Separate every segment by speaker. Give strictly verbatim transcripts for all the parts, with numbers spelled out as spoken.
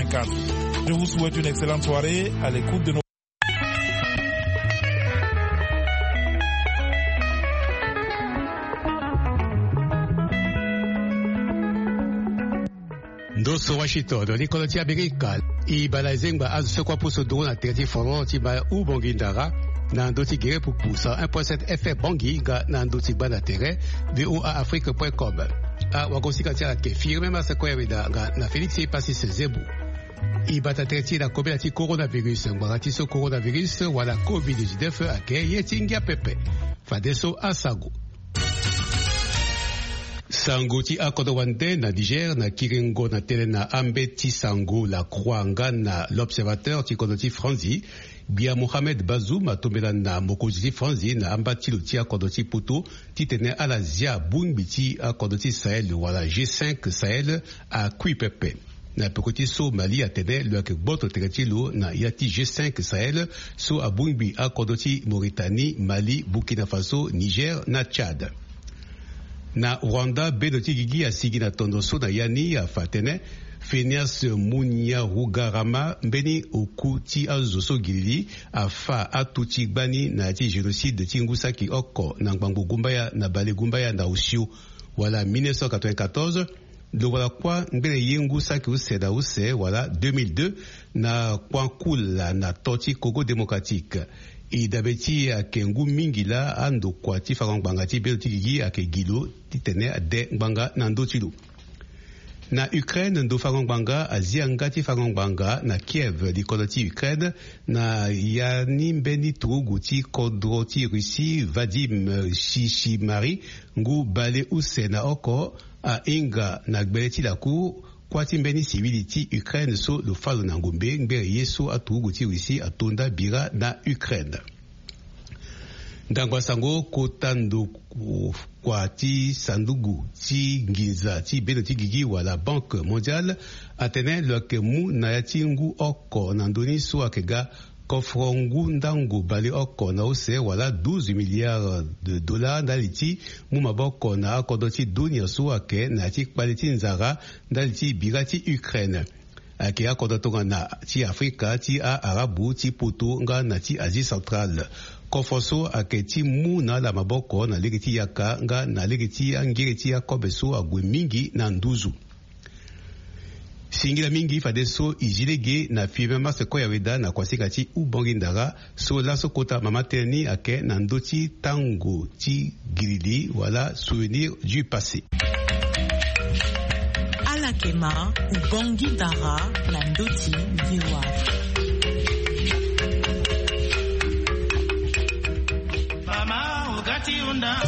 Speaker 1: quatre. Je vous souhaite une excellente soirée à l'écoute de nos
Speaker 2: Ndoso Washington, Nikolati Amerika, i balazengba azu sekwa puso do na terti foro ti ba u bongi ndara, na ndoti gere pour pousa un point sept F M bongi ga na ndoti bana tere, v o a afrique point com. A wakosika tia ke firme ma sekwa weda ga na Felix pasi se zebu. I bata terti la kobe ati coronavirus, ngbarati so coronavirus wala covid dix-neuf ake yetingia pepe. Fadeso asago. Sango ti akodo wande na Niger na Kiringo na tele na ambe ti sango la Croanga na l'observateur ti kodo ti Franzi bia Mohamed Bazoum atombela na mokonzi ti Franzi na amba ti lo ti akodo ti poto ti tene ala zia bungbi ti akodo ti Sahel wala G cinq Sahel a kui pepe. Na pekoti so Mali atene lo ake boto tere ti lo na ya ti G cinq Sahel so a bungbi akodo ti Mauritanie, Mali, Burkina Faso, Niger na Tchad. Na Rwanda bedoti gigi asigi na tondo so na yani a fatene Phineas Munyarugarama mbeni oku ti azoso gilili afa atuti gbani na ti génocide ti ngusaki oko na ngbango gumbaya na bale gumbaya na usio wala mille neuf cent quatre-vingt-quatorze do wala kwa ngere yengu saki useda use wala deux mille deux na kwa kula na toti Congo démocratique. I dabeti a kengu mingila ando kwa ti farangbanga ti belti gigi a ke gilo ti tene de ngbanga na ndo tilo. Na Ukraine ndo farangbanga a zianga ti farangbanga na Kiev di kodo ti Ukraine na yani mbeni turugu ti kodro ti Russi Vadim Shishimari ngu bale use na oko a inga na gbele ti laku kwati mbeni civili ti Ukraine so lo falo na ngombe ngbe yeso atugu ti Russi atonda bira na Ukraine. Ndangwa sango kotando kwati sandugu ti nginza ti beno ti gigi wala Banque mondiale atene lo ke mu na yati ngu oko na ndoni so akega kofrongu ndango bale oko na ose wala douze milliards de dollars ndaliti mu maboko na akodo ti dunia so ake na ti kpaliti nzara ndaliti bira ti Ukraine. Ake akodo tonga na ti Afrika ti a Arabu ti poto nga na ti Asie centrale. Kofoso ake ti mu na la maboko na legi ti yaka nga na legi ti angiri ti akobe so agwe mingi na nduzu. Singila mingi fade so ijilege na five mars ko ya weda na kwasika ti ubongi ndara so la so kota mama terni ake na ndoti tango ti girili wala souvenir du passé.
Speaker 3: Alakema ubongi ndara na ndoti viwa.
Speaker 4: Mama ugati unda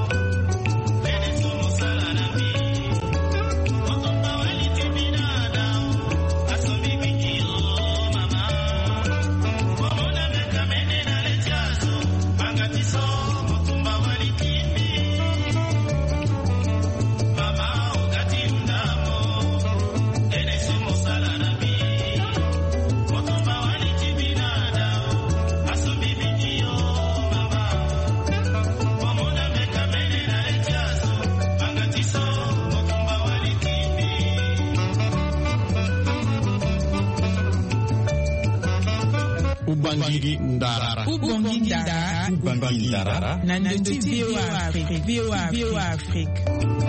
Speaker 5: Ubangiri ndara.
Speaker 3: Ubangiri ndara.
Speaker 5: Ubangiri ndara.
Speaker 3: Nandoti Viwa Afrique. Viwa Afrique.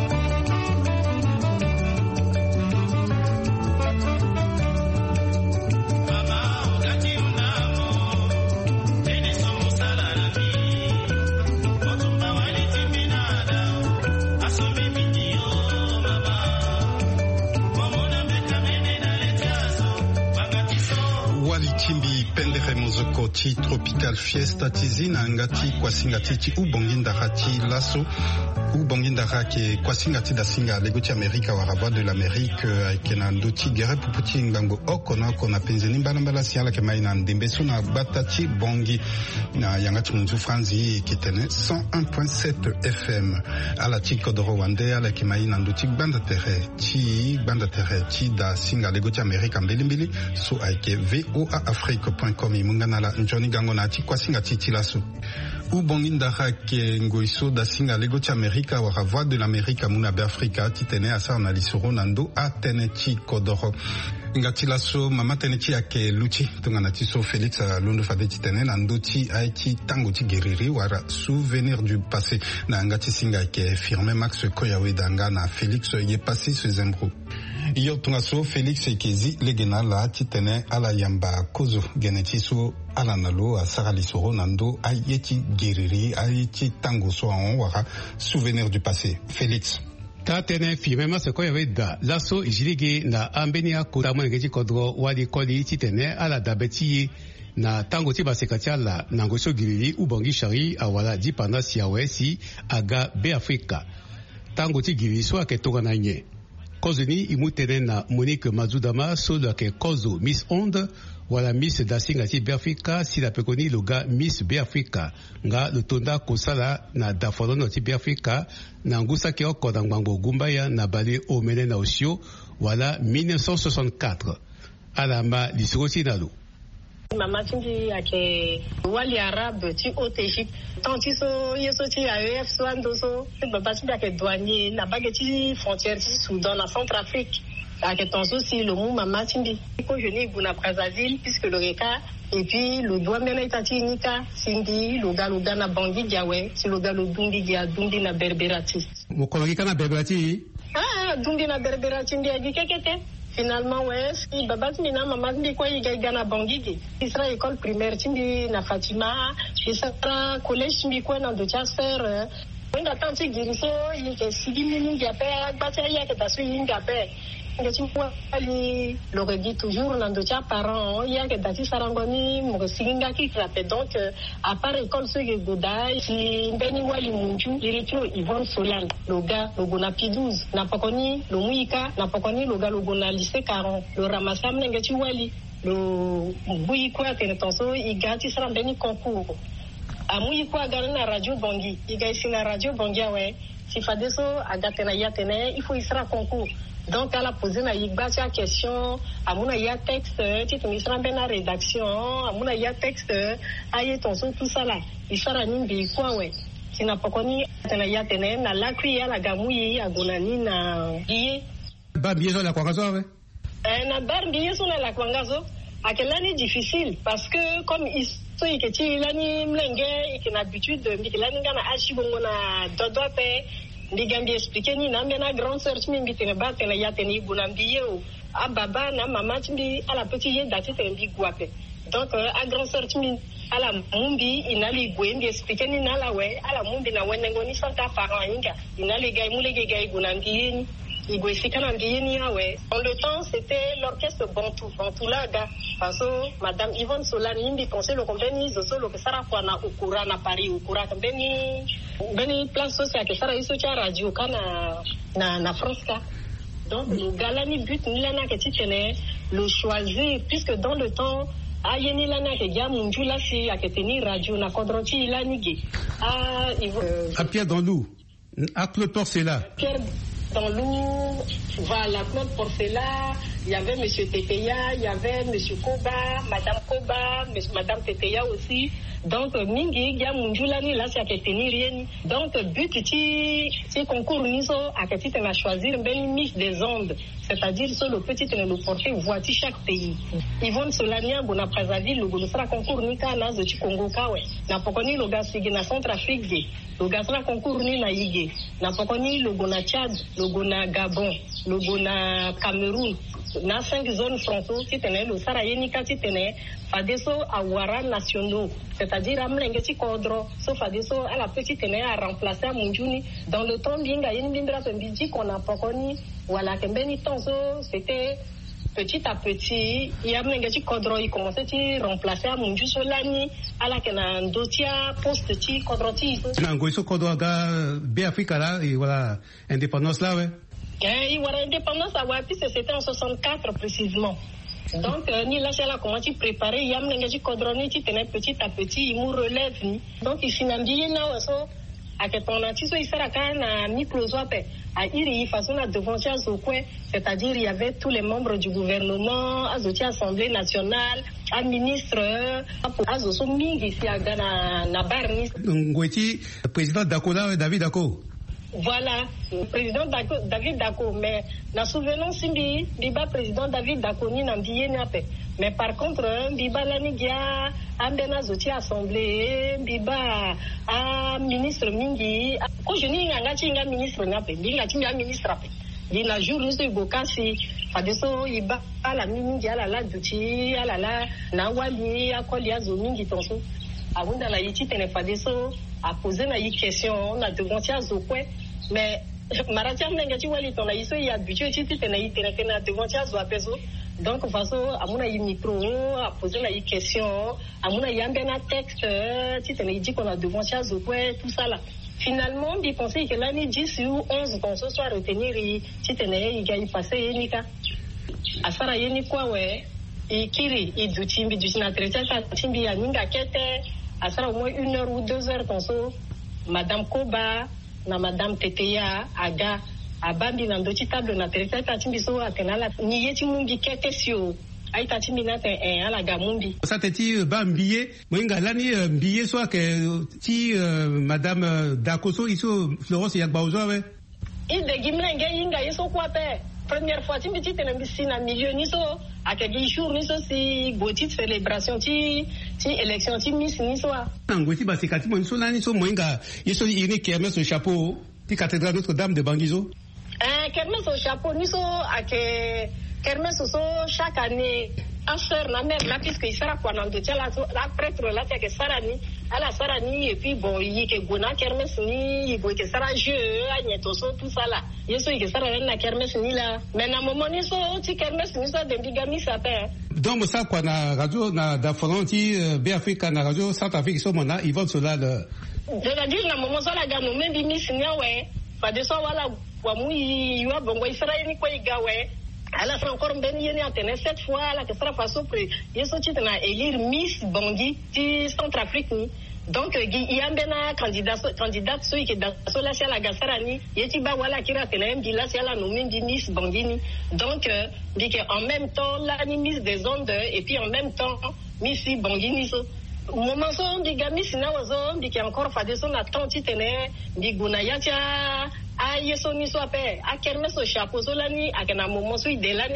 Speaker 5: Chimbi pendere mozoko ti tropical fiesta tizina ngati kwasingati ti ubongi ndara ti lasso ubongi ndara ke kwasingati da singa lego ti Amerika wara voix de l'Amérique ke na ndoti gere puputi ngango oko na oko na penzeni mbala mbala si ala ke mai na ndembe so na bata ti bongi na yangati munzu Franzi ke tene cent un point sept F M ala ti kodoro wande ala ke mai na ndoti gbanda tere ti gbanda tere ti da singa lego ti Amerika mbili mbili so ai ke V O A afrique point com imungana la njoni gango na ti kwasinga ti tilaso ubongi ndara ke ngoiso da singa lego ti Amerika wara voix de l'Amérique muna be Afrika ti tene asa na lisoro na ndo a tene ti kodoro ngati laso mama tene ti yake luchi tongana ti so Félix londo fade ti tene na ndoti ai ti tango ti geriri wara souvenir du passé na ngati singa ke firme Max Koyawe danga na Félix ye passé ce zembro yo tonga so Félix ekezi legena la ti tene ala yamba kozo geneti so ala nalo a sarali soro nando ai ti geriri ai ti tango so on wara souvenir du passé Félix
Speaker 2: ta tene firme Max Koyawe da laso ijiligi na ambenia kota mwengeji kodro wali koli ti tene ala dabeti na tango ti basekati ala na ngosio girili ubongi shari awala di panda siawe si aga be Afrika tango ti girili so ake toga na nye kozo ni imu tene na Monique Mazudama so lo ake kozo Miss Onde wala Miss Dasinga ti be Afrika si la pekoni loga Miss be Afrika nga lutonda kosala na dafolono ti be Afrika na ngusa ke oko na ngbango gumbaya na bale omene na osio wala mille neuf cent soixante-quatre ala ma lisoko ti na lo
Speaker 6: Maman tindi ake wali arabe ti haute Égypte tanti so yeso ti A E F so ando so baba tindi ake douanier na bague ti frontière ti Soudan na Centrafrique ake tonso si le mou maman tindi ko jeni buna Brazzaville puisque le reka et puis le doigt mena itati nika sindi lo galo gana bangi diawe si lo galo dundi dia dundi na berberati
Speaker 2: mo ko kana berberati
Speaker 6: ah dundi na berberati ndi adi kekete. Finalement, ouais, si baba mina maman ndi kwa yiga gana bangigi. Isra école primaire tindi na Fatima, isra collège tindi kwa na docha sœur. Wenga tanti giriso yike sigimi ningi ape bacha yake tasu yingi ape. Ngati kwa ali le redit toujours na docha parents yake dati sarangoni mo siginga ki krape donc à part école ce que goda si mbeni wali munju diritro Yvonne Solan loga logo na P douze na pokoni lo muika na pokoni loga logo na lycée Caron le ramasam ngati wali lo buyi kwa tene tonso igati sara mbeni concours amuyi kwa gana na radio Bongi igaisi na radio Bongi awe si fadeso agatena yatene il faut isra concours. Donc, elle a posé une question, à mon avis, texte, tu te mets dans la rédaction, à mon avis, texte, aïe, ton son, tout ça là. Il sera nimbi, quoi, ouais. Si n'a pas connu, t'en as tenu, na la cuillère, la gamouille, à gonani, na billet.
Speaker 2: Bah, billet sur la kwangazo, ouais.
Speaker 6: Euh, na bar billet sur la kwangazo, à quelle année difficile, parce que, comme il so iketi lani mlenge, il a l'habitude de, il a n'gana achibongo na dodope, ndigambi expliquer ni na mena grande sœur timbi tene ba tene ya tene bunambi yo a baba na mama timbi ala petit ye dati tene bi guape donc a grande sœur timbi ala mumbi inali gwendi expliquer ni na la we ala mumbi na wenengo ni santa parent inga inali gai mulege gai bunambi ni igwe sikana mbiyeni yawe. En le temps, c'était l'orchestre Bantou, Bantoulaga. Parce que Madame Yvonne Solani, imbi pensait le compagnie, zoso le kesara kwa na ukura na Paris, ukura kambeni, beni place sociale kesara iso cha radio kana na na France ka. Donc le galani but nilana keti tene le choisir puisque dans le temps ayeni lana ke ya munju la si aketeni radio na kodronti ilanige. Ah,
Speaker 2: à Pierre dans l'eau, à Claude Porcela.
Speaker 6: Pierre dans l'eau, voilà, Claude Porcela, il y avait M. Teteya, il y avait M. Koba, Madame Koba, Madame Teteya aussi. Donc, mingi, ya munjulani, là, c'est à tenir. Donc, but, si, si concours, niso, à petit, on a choisi une belle niche des ondes. C'est-à-dire, sur le petit, on a porté, voici chaque pays. Yvonne Solania, bon, après Zavi, le bon, sera concours, ni ka, na, de Congo, kawe. Na pokoni, le gars, c'est na Centrafrique, le gars, sera concours, ni na Yige. Na pokoni, le bon, na Tchad, le bon, na Gabon, le bon, na Cameroun. Na cinq zones frontaux, si tenait, le Sarayenika, si tenait, Fadeso, Awara nationaux. C'est-à-dire, Amlengeti Kodro, sauf Fadeso, à la petite tenait à remplacer à Munjuni. Dans le temps, bien, il y a une bindra, qu'on a pas connu, voilà, Kembeni Tonzo, c'était petit à petit, il y a Amlengeti Kodro, il commençait à remplacer à Munju Solani, à la Kena Ndotia, post-ti, Kodroti.
Speaker 2: Nangoiso Kodro, B Africa là, et voilà, indépendance là, ouais.
Speaker 6: Il y a l'indépendance à Wapi, c'était en soixante-quatre précisément. Donc, euh, ni là, c'est là comment tu préparais, il y a un petit codroné, tu tenais petit à petit, il nous relève. Donc, il s'y n'a dit, non, à que ton antiso, il sera quand même à mi-closope, à Iri, façon à devancer à Zokwe, c'est-à-dire, il y avait tous les membres du gouvernement, à Zoti Assemblée nationale, à ministre, à Zoso Mingi, ici à Ghana, na Barnis.
Speaker 2: Ngweti, président Dakola, David Dako.
Speaker 6: Voilà, le président Dako, David Dako, mais la souvenance simbi, biba président David Dako ni nambiye nape. Mais par contre, biba lanigia, ambena zoti assemblée, biba a ministre mingi, ko jeni nga chinga ministre nape, binga chinga ministre ape. Dina jour nous se bokasi, fadeso iba ala mingi ala la duti, ala la na wali akoli azo mingi tonso. Abunda la yiti tene fadeso a poser na yi question na devant azo kwe. Mais maratia mnengati wali ton la iso ya budget ti tene yi tene tene devant azo apeso. Donc façon amuna yi micro a poser la yi question, amuna yi ambena texte ti tene yi dit qu'on a devant azo kwe tout ça là. Finalement, il pensait que l'année dix ou onze qu'on se soit retenir, si tu n'es pas passé, il y a à Sarah, il y a quoi, ouais, et Kiri, et du Timbi, du Sinatreta, Timbi, à Ninga Kete, à Sarah, au moins une heure ou deux heures qu'on se, Madame Koba, na Madame Teteya, Aga, à Bambi, dans deux table, na Treta, Timbi, so, à Tenala, Nieti Mungi Kete, Sio. Aïta timinate en ala gamumbi.
Speaker 2: Ça te dit bambiye, moinga lani biye soit que ti madame Dakoso iso Florence Yagbaozo ouais.
Speaker 6: Il de gimnenge inga iso quoi pe. Première fois timbi ti tene bisina milieu niso akegi jour niso si goti célébration ti ti élection ti miss niso.
Speaker 2: Ngoti basikati mo niso lani so moinga iso ini kermesse au chapeau ti cathédrale Notre-Dame de Bangizo.
Speaker 6: Eh kermesse au chapeau niso ake kermesse so chaque année à faire la mère là puisque il sera quoi dans de la la prêtre là c'est que sarani à la sarani et puis bon il que gona kermesse ni il que sera jeu agneto so tout ça là yeso que sera na kermesse ni là mais na moment ni so ti kermesse ni so de bigami ça fait
Speaker 2: donc ça quoi na radio na da Fronti B Africa na radio South Afrique so mona ils vont cela le
Speaker 6: je veux dire na moment ça la gamme même bi miss ni ouais pas de ça voilà wa mu yi wa bongo Israël ni ko igawe. Elle a fait encore un béni à tenir cette fois là que ça façon près il sont titre na élire Miss Bangui du Centrafrique donc il y a un candidat candidat celui qui dans cela c'est la gasarani il y a voilà qui a tenir un là c'est la nommée de Miss Bangui donc dit que en même temps la Miss des ondes et puis en même temps Miss Bangui so moment so dit gami sina wazo dit que encore fa de son attente tenir dit gunayacha a yeso ni so ape a kermesse au chapeau solani a kana moment so idelani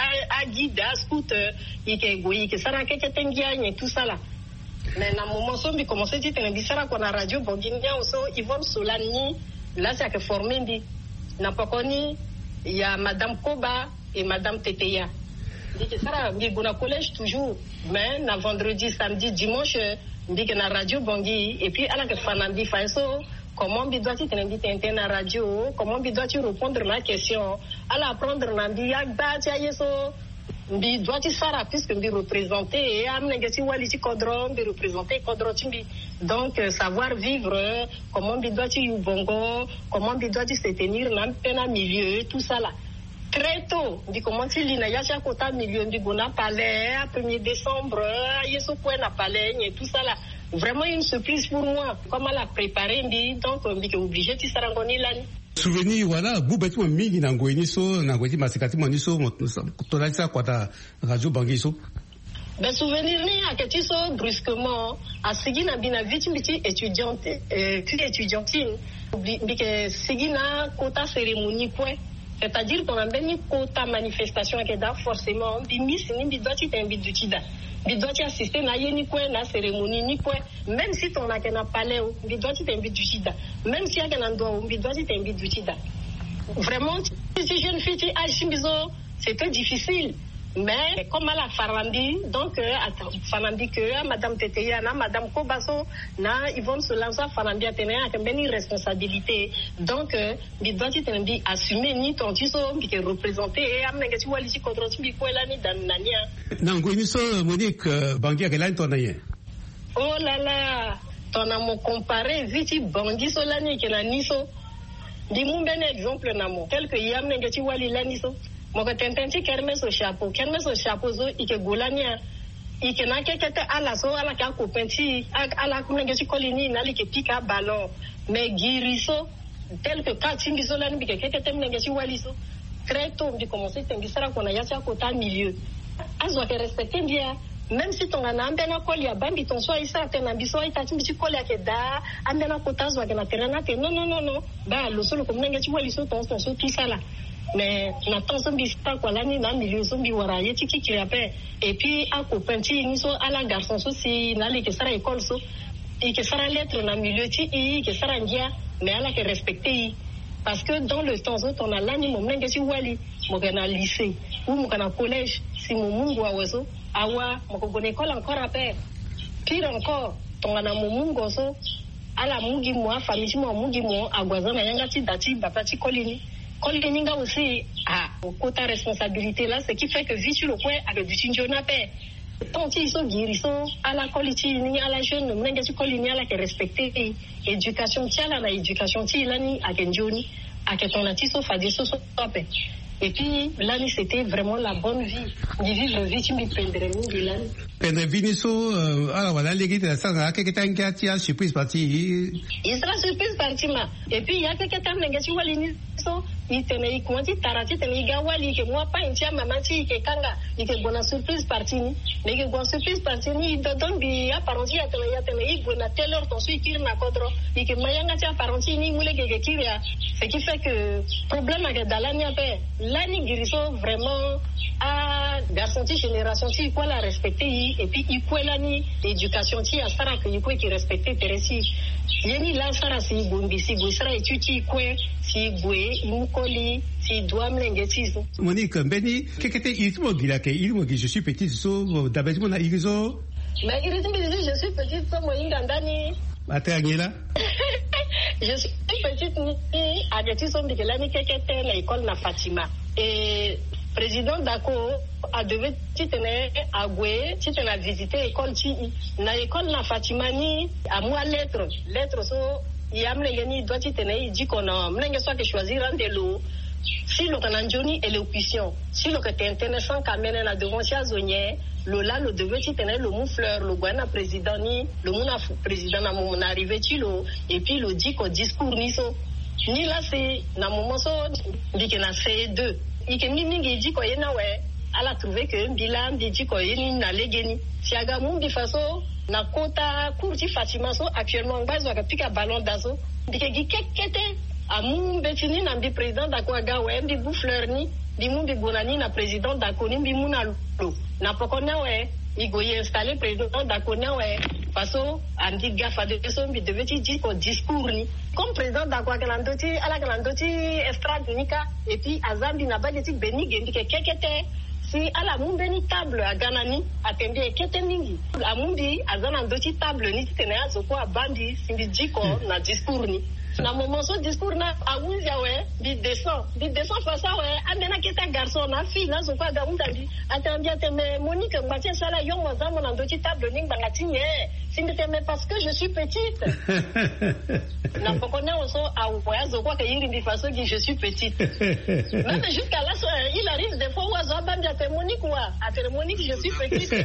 Speaker 6: a guide scooter ike goyi ke sara ke tengia ni tout ça là mais na moment so bi commencer ti tene bisara ko na radio Bonginia so Yvonne Solani là c'est que formé ndi na pokoni il y a madame Koba et madame Teteya dit que sara bi gona collège toujours mais na vendredi samedi dimanche dit que na radio Bongi et puis ala que fanandi fa so comment bi doit-il t'inviter à la radio, comment bi doit-il répondre à la question, à l'apprendre à l'andiagba, tiayeso, bi doit-il faire puisque bi représenter et amnegasi waliti kodron, bi représenter kodron timbi. Donc savoir vivre, comment bi doit-il ubongo, comment bi doit-il se tenir dans un milieu, tout ça là. Très tôt, bi comment il y a yacha kota milieu bi gona palais, premier décembre, yeso point na palais, et tout ça là. Vraiment une surprise pour moi. Comment la préparer, donc on est obligé de s'arranger là.
Speaker 2: Souvenir voilà, boubetu mingi na ngweni so na ngweni masikati moni so tolasa kwa ta radio Bangi so.
Speaker 6: Ben souvenir ni akati so brusquement a sigina bina vite biti étudiante euh étudiantine bike sigina quota cérémonie quoi. C'est-à-dire qu'on a bien quota manifestation qui est forcément bimis ni bidoti t'invite du tida. Bidoti assister na yeni quoi na cérémonie ni quoi même si ton a qu'un palais ou bidoti t'invite du tida. Même si y a qu'un endroit où bidoti t'invite du tida. Vraiment si jeune fille à Chimbizo c'était difficile. Mais comme à la Farandi, donc Farandi que Madame Teteya, Madame Kobaso, na Yvonne Solanza Farandi a tenu une responsabilité. Donc il doit être assumé ni ton tiso qui est représenté et amener tu vois ici contre tu bi quoi là ni dans nania.
Speaker 2: Nango ni so Monique Bangi a lan ton ayen.
Speaker 6: Oh là là, ton a mon comparé vite Bangi Solani qui na niso. Dis mon ben exemple namo tel que y amener tu vois là niso. Mon tententi kermesse au chapeau kermesse au chapeau zo ike golania ike na kekete ala so ala ka ko penti ala ko ngesi kolini na like pika ballon mais guiriso tel que quand timbiso la ni kekete ngesi waliso très tôt de commencer tengisara qu'on a yacha kota milieu azo que respecter bien même si ton anambena koli ya bambi ton so isa tena biso ita timbi koli ya keda ambena kotazo na terena te non non non non ba lo solo comme nanga tu vois les so ton so tout ça là mais na ton so bista kwa lani na milieu so bi wara yeti ki ki appelle et puis à copain ti ni so ala garçon so si na le ke sara école so et que sara lettre na milieu ti et que sara ndia mais ala que respecter parce que dans le temps où on a l'année mon nanga si wali mo kana lycée ou mo kana collège si mon mungu awezo awa mo ko école encore après pire encore ton na mon mungu so ala mungi mo famille mo mungi mo agwaza na yanga ti dati baba ti kolini kolini nga aussi ah quota responsabilité là ce qui fait que vite le coin avec du tinjona paix tant ils sont guéris sont à la qualité ni à la jeune mo nanga ti kolini ala que respecter éducation ti ala na éducation ti lani a kenjoni a que ton ati so fa di so so paix. Et puis, là, c'était vraiment la bonne vie. De vivre vie, tu me prendrais de l'année.
Speaker 2: Pendre Viniso, alors voilà, les gars, ça, ça, quelqu'un qui a, qui a surprise partie.
Speaker 6: Il sera surprise partie, ma. Et puis, il y a quelqu'un qui a une so, il tenait, il comment dit, tarati, tenait, gawali, que moi, pas une tia, maman, qui est kanga, il est bonne surprise partie, mais que bonne surprise partie, il donne bien, apparenti, à tenir, à tenir, il bonne telle heure, ton suivi, qui n'a pas trop, il que mayanga, tia, apparenti, ni moule, que qui a. Ce qui fait que, problème, avec Dalani, après, l'année guérison, vraiment, à garçon, génération, il faut la respecter, et puis, il faut l'année, l'éducation, il à Sarah, il faut qui respecter, Tereси. Yeni la Sarah, si Bumbi, si Boussara, et tu t'y quoi, si Boué, Moukoli, si Douam Lengetis.
Speaker 2: Monique, Benny, qu'est-ce que tu dis là, que je suis petite, so, d'abord, on a Irizo.
Speaker 6: Mais Irizo me disait, je suis petite, so, moi, Ingandani.
Speaker 2: Attends, Agnella.
Speaker 6: Je suis petite, ni, à Getisson, de l'année, quelqu'un, l'école, na Fatima. Et, président Dako a devait tenir à Goué, tu tenais à visiter l'école T I. Na l'école na Fatima ni à moi lettre, lettre so il y a mlengeni doit tenir il dit qu'on a mlenge soit que choisir un de l'eau. Si le cananjoni est l'option, si le que t'es intéressant quand même na devant sia zonier, le là le devait tenir le mou fleur, le guana président ni le mou na président na mon arrivé tu lo et puis le dit qu'au discours ni so ni là c'est na moment so dit que na C deux. Il que mingi dit ko yena we ala trouvé que bilan dit ko yeni na legeni si aga mun de façon na kota courti Fatima so actuellement base wa pika ballon d'azo dike gi kekete amun betini na bi président da ko aga we bi bu fleur ni bi mun bi bonani na président da ko ni bi mun na lo na pokona we igoye installé président da ko na we façon andi gafa de so bi devait dire ko discours ni comme président d'Akwa Kalandoti, à la Kalandoti, Estrade Nika, et puis Azambi Nabadeti Beni Gendi Kekete, si à la Mumbeni table à Ganani, attendez Keteningi, à Mundi, Azanandoti table, ni Tenea, Zoko, à Bandi, Sindi Djiko, na discours ni. Na moment so discours na awunja we bi descend bi descend face à we amena keta garçon na fille na so kwa gaunda di attendez attendez Monique Mbatia sala yo mo za mo na ndoti table ning bangatinye sindi mais parce que je suis petite na pokona oso awoya zo kwa ke yiri ndi façon que je suis petite même jusqu'à là il arrive des fois wa zo bandi ate Monique wa ate Monique je suis petite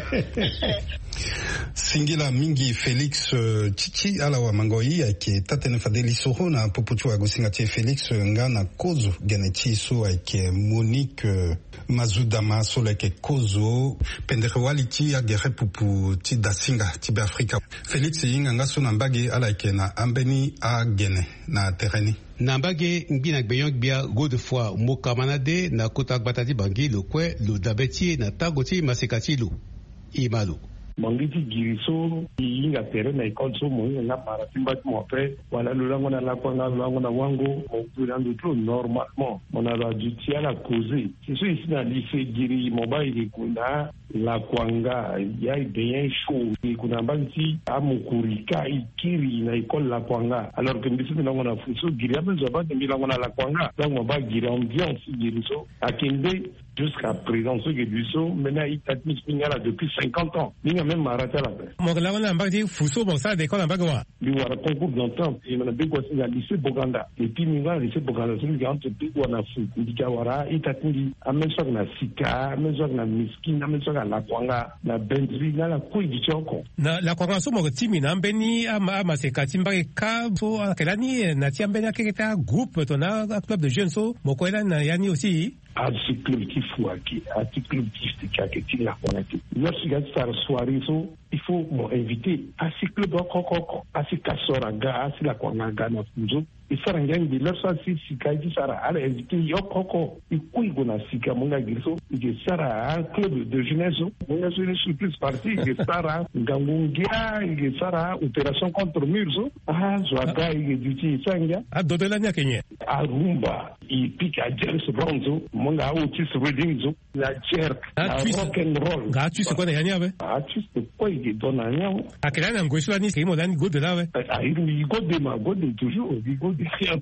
Speaker 5: Singila mingi Félix uh, Chichi ala wa mangoi ake tatene fadeli soho na poputu wa gusingatie Félix nga na kozo geneti so ake Monique uh, Mazudama so leke kozo pendere waliti ya gere pupu ti dasinga ti be Afrika Félix yinga nga so na mbage ala ake na ambeni a gene na tereni
Speaker 2: Nambage mbina gbeyon bia godefoi mokamanade na kota batati bangi lo kwe lo dabeti na tagoti masekati lo imalo
Speaker 7: Mangiti giriso yinga tere na école so mo na para timba mo après wala lulango na la kwanga lulango na wango mo pulando tout normalement on a dû tirer la causer c'est sûr ici dans lycée giri mobile kuna la kwanga ya bien chaud et kuna banti amukurika ikiri na école la kwanga alors que mbisi na ngona fuso giri abezo ba ndimila na la kwanga donc mo ba giri ambiance giriso akende jusqu'à présent ce que du so maintenant il t'a mis là depuis cinquante ans ni même marata la paix
Speaker 8: mo la wana mbaki fuso bon ça d'école en bagwa
Speaker 7: lui wara concours d'entente et on a bien quoi c'est à lycée Boganda et puis nous va lycée Boganda c'est lui qui entre puis on a fou ndika wara il t'a mis amène ça na sika amène ça na miskin amène ça la kwanga na benzri na la koi di choko
Speaker 8: na la kwanga so mo timi na mbeni ama ama se katimba ka so kelani na tiambeni aketa groupe tona club de jeunes so mo ko na yani aussi
Speaker 7: a ce club qui fouaki a ce club qui stikake ti la konati lorsque gars sar soirée so il faut m'inviter à ce club kokoko à ce kasora ga à ce la konanga na funzo et ça rangangi lorsque si sikaji sara ala invité yo koko ikui gona sika monga girso que sara un club de jeunesse monga sur une surprise partie que sara ngangungia que sara opération contre murzo ah zwaga que duti sanga
Speaker 8: a dodela nya kenye
Speaker 7: a rumba i pika James Bronzo monga Otis Redding zo la jerk la rock and roll
Speaker 8: ga tu se kwa ya nya be
Speaker 7: ah tu se kwa que dona nya
Speaker 8: akela na ngweswa ni kimo dani go de la we
Speaker 7: ah il go de ma go de toujours il go de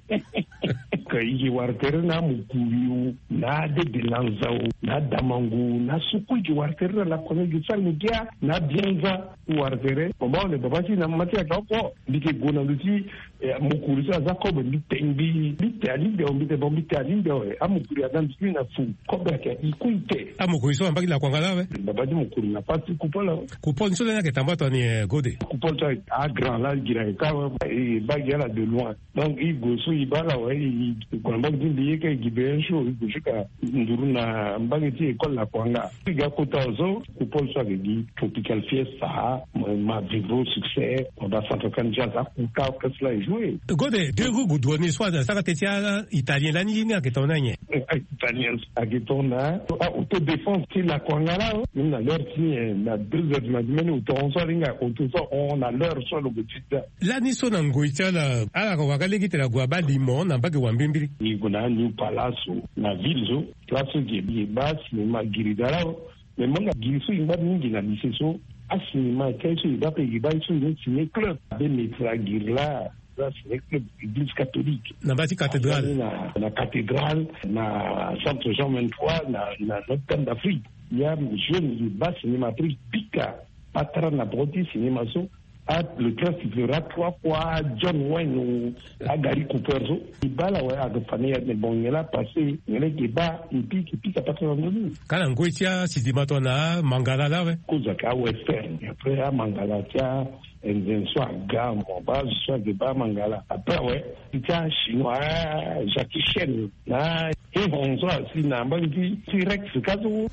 Speaker 7: kai wartere na mukuyu na de bilanzao na damangu na suku ji wartere la kone gi sal ngia na bienza wartere bomba le baba ci na mati ka ko dike gona luti mukuru sa za ko be tengi bite ali de ombite bombite ali de amukuru ya dan na fu ko ba ke ikuite
Speaker 8: amukuru so ambaki la kwangala we
Speaker 7: baba di mukuru na pati kupola
Speaker 8: kupon so na ke tambato ni gode
Speaker 7: kupon ça a grand là gira ka e ba gira de loin donc il goso ibala we kwa mbagi ndiye ke gibensho ikushika nduru na mbagi ti école la kwanga ga kota zo kupon so gi tropical fiesta ma vivo succès on va s'entendre jazz à kuka que cela jouer
Speaker 8: gode deux goûts douani soit dans ça tetia italien la ni ni aketona nye
Speaker 7: italien aketona auto défense ti la kwanga là on a l'heure ti na deux heures du matin ou ton so ringa auto so on a l'heure so le petit
Speaker 8: la ni so na ngoita la ala ko wakaleki tela gwa ba limon na mbagi wa mbimbili
Speaker 7: ni kuna new palace na ville zo place qui est basse mais ma giridara mais monga giriso inga mingi na biseso asinima kaiso iba pe iba iso ni sine club de metra girla ça c'est club église catholique
Speaker 8: na bati cathédrale
Speaker 7: na na cathédrale na centre Jean vingt-trois na na Notre-Dame d'Afrique il y a jeune iba cinéma tri pika patra na broti cinéma so ah, le train sifflera trois fois John Wayne ou à Gary Cooper. Il va là, ouais, à de famille, mais bon, il a passé, il y a qui bat, il pique, il pique à partir de nous.
Speaker 8: Quand on goûte, si tu m'attends là, Mangala là, ouais.
Speaker 7: Kozaka Western. Après, à Mangala, tiens, un soit gamme, on va, soit de bas Mangala. Après, ouais, tiens, chinois, Jackie Chen, là, et on soit, si n'a pas dit, T-Rex, c'est cas où.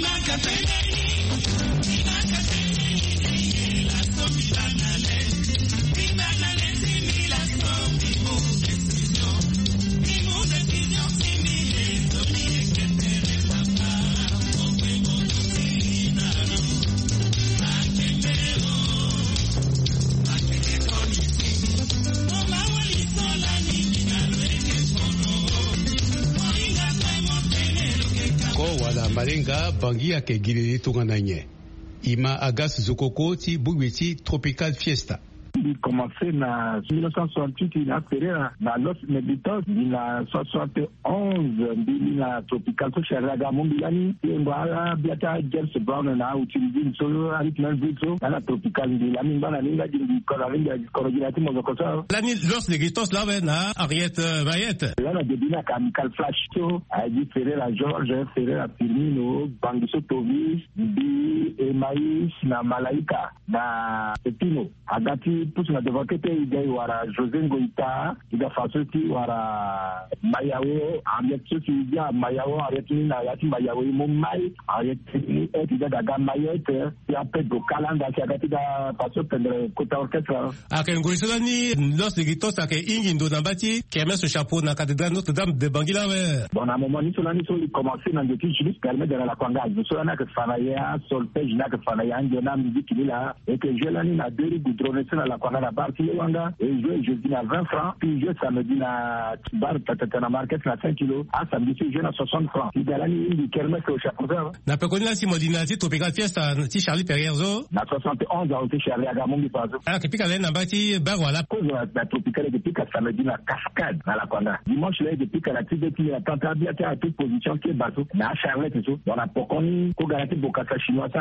Speaker 2: Malenga bangi yake gilili tungananye ima agas zokoko ti bugwiti tropical fiesta.
Speaker 9: Il commençait en mille neuf cent soixante-huit, il a fait dans Los Meditos, il a soixante et onze, il a tropical, so chez Ragamo Milani, et voilà, biata James Brown, on a utilisé une solo avec un vidéo, dans la tropical, il a mis dans la ligne du coordinateur Mozokosa.
Speaker 8: L'année Los Meditos, là, on a Ariette Mayette.
Speaker 9: Là, on a débuté à Chemical Flash Show, a dit Ferrer George, Ferrer Firmino, Bangiso Tovis, Bi, Emaïs, na Malaika, na Pepino, Agati, tous na devant que il y aura José Ngoïta, il y a Fasoti, il y aura Mayawo, Ariette Sosi, il y a Mayawo, Ariette Nina, Yati Mayawo, Momai, Ariette Sini, et il y a Daga Mayette, il y a Pedro Kalanda, qui a gâté da Paso Pedro Kota Orchestra.
Speaker 8: A Kengoïsolani, Los Ligitos, a Ingindo Nabati, qui a mis ce chapeau dans la cathédrale Notre-Dame de Bangila.
Speaker 9: Bon, à un moment, Solani, il commençait dans des petits juristes, permet de la Kwanga. Solana que Fanaya, Solpej, n'a que Fanaya, Ndiona, musique, il est là, et que Jelani n'a deux goudronnés sur la Kwanga, la barre, qui est Wanga, et je jeudi à vingt francs, puis je samedi à barre, peut-être à la market, à cinq kilos, à samedi, je à soixante francs. Il y a l'année, il kermesse au chapeau.
Speaker 8: N'a pas connu la Simodinati, Tropical Fiesta, si Charlie Perrierzo.
Speaker 9: Na soixante et onze, a été Charlie Agamon, du Pazo.
Speaker 8: Ah, qui pique à l'aine, bâti, bah voilà.
Speaker 9: Cause la Tropical et depuis qu'à samedi, la cascade, dans la Kwanga. Dimanche, là, depuis qu'à la Tibet, il y a tenté à toute position qui est bateau, mais à Charlotte, et tout. On a pas connu, qu'on garantit Bokassa chinois, ça, dans les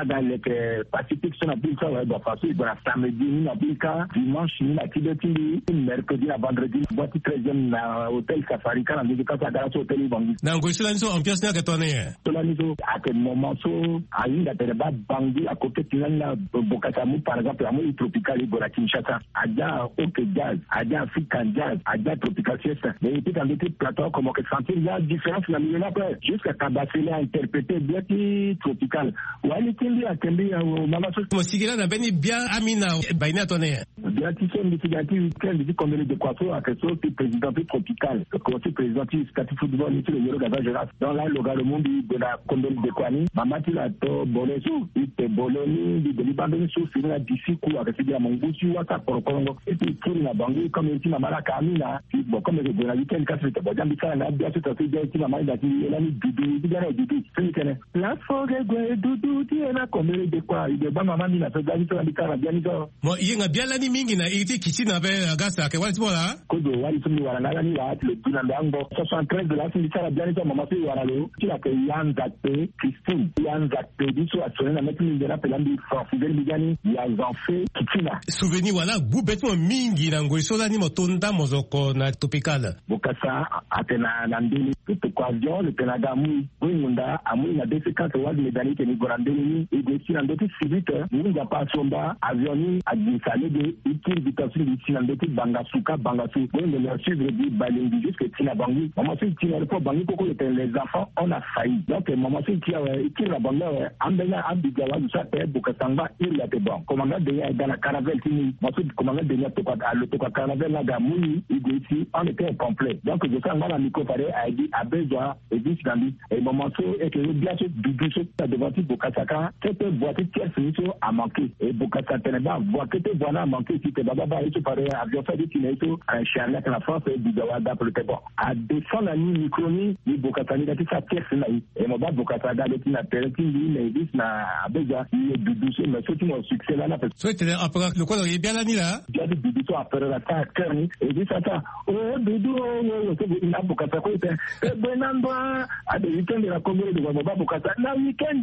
Speaker 9: c'est pacifique sur la ville ça ouais bah parce que voilà samedi ni la ville ka dimanche ni la kidetini mercredi na vendredi boîte treizième na hôtel Safari kana ndiko kasa dara so hôtel Bangi
Speaker 8: na ngoi sila nso ambiance na katone
Speaker 9: cela niso à quel moment so ainda tereba Bangi à côté tinana Bokatamu par exemple amu tropical ibola Kinshasa aja ok jazz aja african jazz aja tropical siesta mais il était en petit plateau comme que sentir il y a différence la milieu là jusqu'à Kabasele a interprété bien tropical wali kindi akendi mama so
Speaker 8: mosigila na beni bien amina baina tone
Speaker 9: bien qui sont mitigati quel dit comme de quoi so à question du président tropical le conseil président du statut football ni le yoro gaba geras dans là le le monde de la condom de kwani mama ti la to boleso ite boloni di libandoni so sina d'ici ku avec dia mongusi wata porokongo et puis pour la Bangi comme ici na mala kamina bon comme le de la weekend ka se to jambi ça na bien se to dia ti na mala ti ela ni dudu di gara dudu la forêt de dudu ti ena comme de quoi il de ba mama ni na se gani to andika bien ni to
Speaker 8: mo yenga biala ni mingi na iti kichina be agasa ke wali bola
Speaker 9: kodo wali sumi wala na ni la le tuna ndango soixante-treize de la sindika bien ni to mama si wala lo ti la ke yan zatte Christine yan zatte di so atone na metti ni de la pelandi forfidel bigani ya zanfe kichina
Speaker 8: souvenir wala bubeto mingi na ngoi sola ni motonda mozoko na topikala
Speaker 9: bokasa atena na ndini to kwa avion le Canada mui ngunda amui na deux cent cinquante wadi medali ke ni gorandeni ni ego na ndoti civite ngunda pa somba avion ni adisale de ikir vitasi di sina ndoti bangasuka bangasu ngunda le suivre di balingi jusque tina Bangi maman si tina le Bangi koko les enfants on a failli donc maman si tia ikir la Bangi ambena abiga wa sa pe bokasanga il ya te bon commandant de dans la caravelle tini maman commandant de ya to kwa à le to kwa caravelle la ga mui ego ici on était complet donc je sens ngala miko pare a dit abeja et dit dans et maman so et que bien sûr du so devant Bokasaka cette boîte tiers finito a manqué et Bokasaka teneba boîte te bona manqué si te baba ba et tu pare avion fait du kineto un charlet la France et du Gawada pour le bon à descendre la nuit microni ni Bokasaka ni ça tiers finai et mon baba Bokasaka le tina tereti ni mais dit na abeja il du so mais surtout mon succès là là
Speaker 8: so était après le quoi il bien là ni là
Speaker 9: bien du so après la ta cœur ni et dit ça oh dudu oh c'est une Bokasaka ko et benando à des week-ends de la commune de Baba Bokasaka na week-end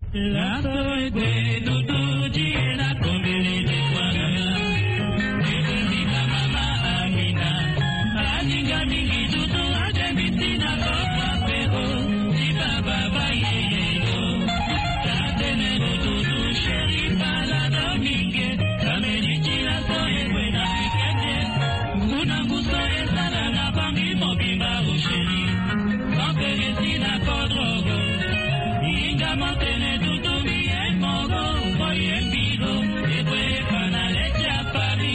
Speaker 4: la soy de dudu di la commune de Baba ni mama amina aninga mingi dudu ademiti na baba pero di baba baye tatene dudu sheri bala domingue kameni la soy buena weekend una gusto esala na Bangi mobimba sheri Kamperesina kodrogo Inga mantene tutu bien mogo Voye mbigo Ewe kanale japari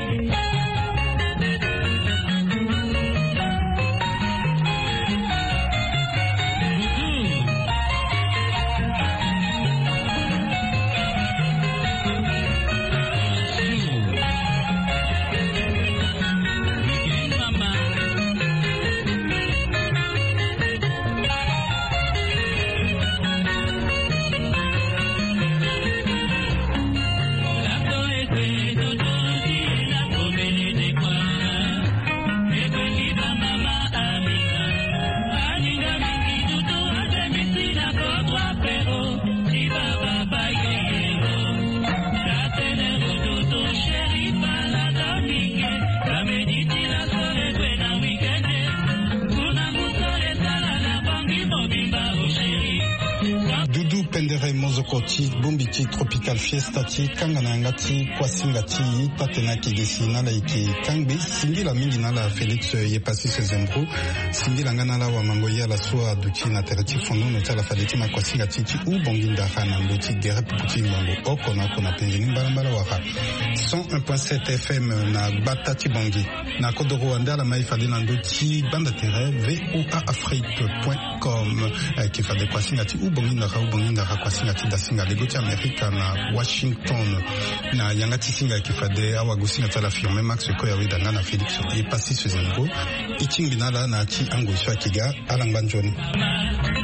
Speaker 5: Mozokoti, Bombiti, Tropical Fiesta, ti, Kanganangati, Kwasingati, Tatenaki, Gesina, Laiki, Kangbe, Cindy la Mingina, la Félix, Yepassi, Sezembro, Cindy Langana, Wamangoya, la Soa, Duki, Naterati, Fondo, Nota, la Faletima, Kwasingati, ou Bonginda, Hana, Loti, Guerre, Puti, Mambo, Okona, Kona, Pengini, Barambara, cent un point sept F M, na Batati Bangi, na Kodoro, Rwanda, la Maïfade, Nandoti, Banda Terre, V O A Afrique point com, qui fait des Kwasingati, ou Bonginda, ou Bonginda, Kwasingati, da Singa, les Gauthier America, na Washington, na Yangati Singa, qui fait des Awagosinga, la firme, Max, Koyawi, Dangana, Félix, et Passi, Sezembo, Iching Binala, na Ti Ango, Swakiga, Alang Banjoni.